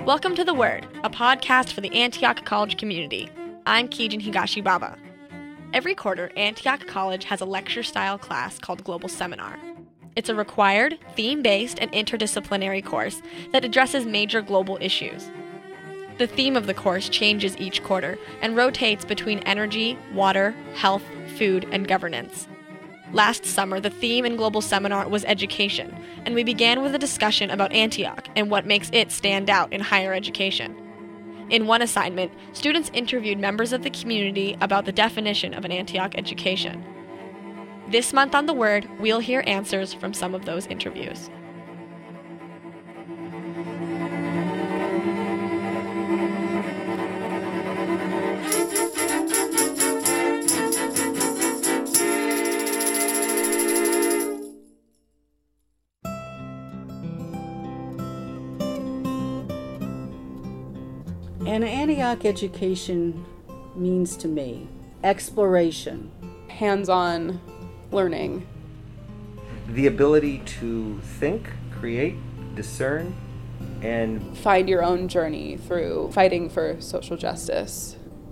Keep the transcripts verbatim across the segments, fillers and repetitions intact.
Welcome to The Word, a podcast for the Antioch College community. I'm Kijin Higashibaba. Every quarter, Antioch College has a lecture-style class called Global Seminar. It's a required, theme-based, and interdisciplinary course that addresses major global issues. The theme of the course changes each quarter and rotates between energy, water, health, food, and governance. Last summer, the theme in Global Seminar was education, and we began with a discussion about Antioch and what makes it stand out in higher education. In one assignment, students interviewed members of the community about the definition of an Antioch education. This month on The Word, we'll hear answers from some of those interviews. An Antioch education means to me exploration, hands-on learning, the ability to think, create, discern, and find your own journey through fighting for social justice.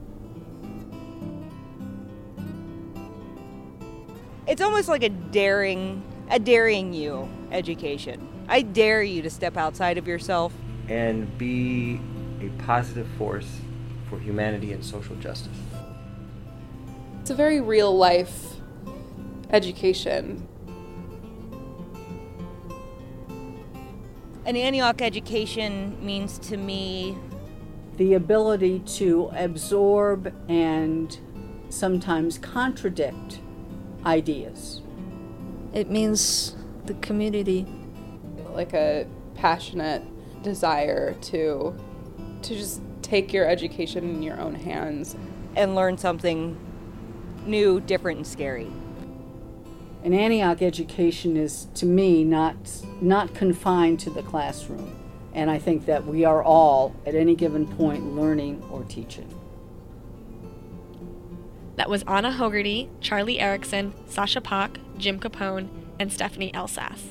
It's almost like a daring, a daring you education. I dare you to step outside of yourself and be a positive force for humanity and social justice. It's a very real life education. An Antioch education means to me the ability to absorb and sometimes contradict ideas. It means the community. Like a passionate desire to to just take your education in your own hands and learn something new, different, and scary. An Antioch education is, to me, not not confined to the classroom. And I think that we are all, at any given point, learning or teaching. That was Anna Hogarty, Charlie Erickson, Sasha Pak, Jim Capone, and Stephanie Elsass.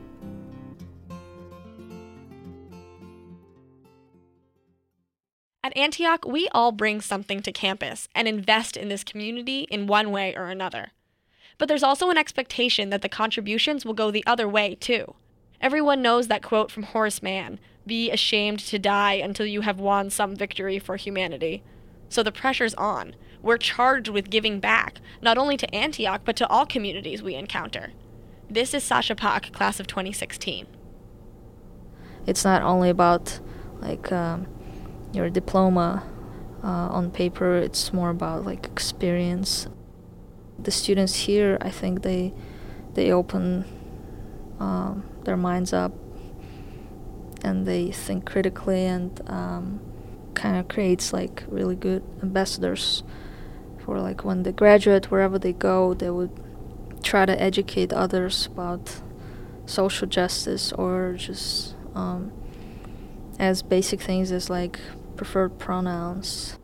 At Antioch, we all bring something to campus and invest in this community in one way or another. But there's also an expectation that the contributions will go the other way, too. Everyone knows that quote from Horace Mann, "Be ashamed to die until you have won some victory for humanity." So the pressure's on. We're charged with giving back, not only to Antioch, but to all communities we encounter. This is Sasha Pak, class of twenty sixteen. It's not only about, like, um, your diploma uh, on paper. It's more about like experience. The students here, I think they they open um, their minds up and they think critically, and um, kind of creates like really good ambassadors for like when they graduate, wherever they go, they would try to educate others about social justice, or just um, as basic things as like preferred pronouns.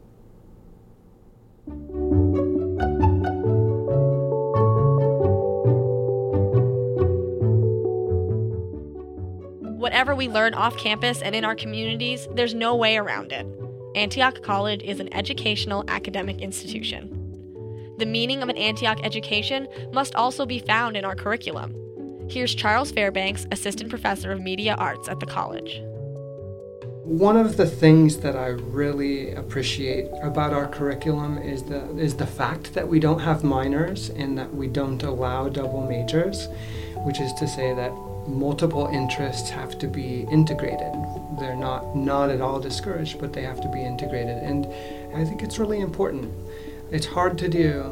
Whatever we learn off campus and in our communities, there's no way around it. Antioch College is an educational academic institution. The meaning of an Antioch education must also be found in our curriculum. Here's Charles Fairbanks, Assistant Professor of Media Arts at the college. One of the things that I really appreciate about our curriculum is the is the fact that we don't have minors and that we don't allow double majors, which is to say that multiple interests have to be integrated. They're not not at all discouraged, but they have to be integrated, and I think it's really important. It's hard to do.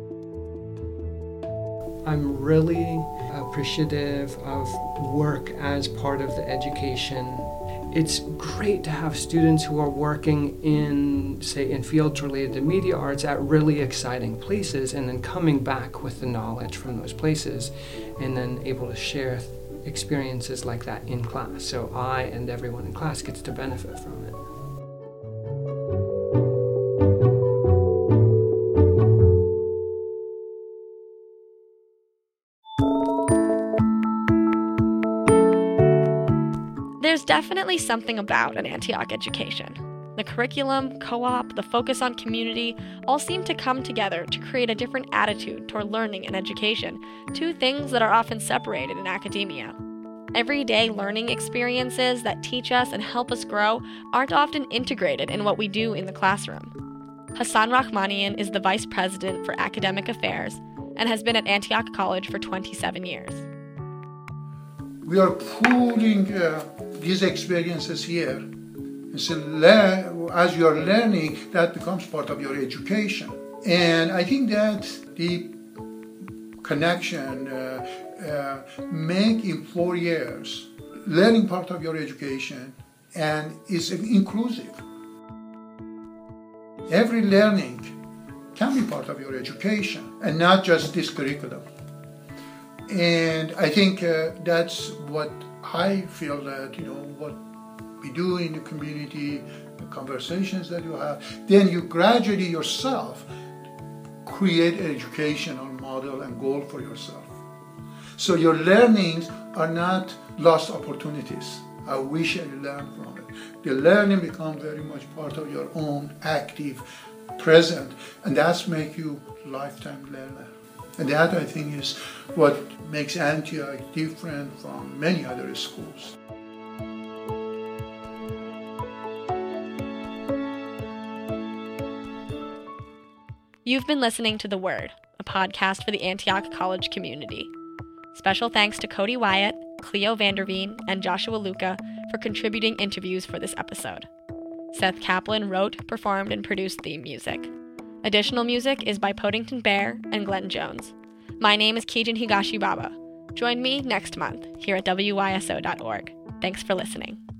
I'm really appreciative of work as part of the education. It's great to have students who are working in, say, in fields related to media arts at really exciting places, and then coming back with the knowledge from those places, and then able to share experiences like that in class. So I and everyone in class gets to benefit from it. There's definitely something about an Antioch education. The curriculum, co-op, the focus on community all seem to come together to create a different attitude toward learning and education, two things that are often separated in academia. Everyday learning experiences that teach us and help us grow aren't often integrated in what we do in the classroom. Hassan Rahmanian is the Vice President for Academic Affairs and has been at Antioch College for twenty-seven years. We are pooling uh, these experiences here. And so le- as you are learning, that becomes part of your education. And I think that the connection uh, uh, make in four years learning part of your education and is inclusive. Every learning can be part of your education and not just this curriculum. And I think uh, that's what I feel that, you know, what we do in the community, the conversations that you have, then you gradually yourself create an educational model and goal for yourself. So your learnings are not lost opportunities. I wish I learned from it. The learning becomes very much part of your own active present, and that's make you lifetime learner. And that, I think, is what makes Antioch different from many other schools. You've been listening to The Word, a podcast for the Antioch College community. Special thanks to Cody Wyatt, Cleo Vanderveen, and Joshua Luca for contributing interviews for this episode. Seth Kaplan wrote, performed, and produced theme music. Additional music is by Podington Bear and Glenn Jones. My name is Kijin Higashi Baba. Join me next month here at W Y S O dot org. Thanks for listening.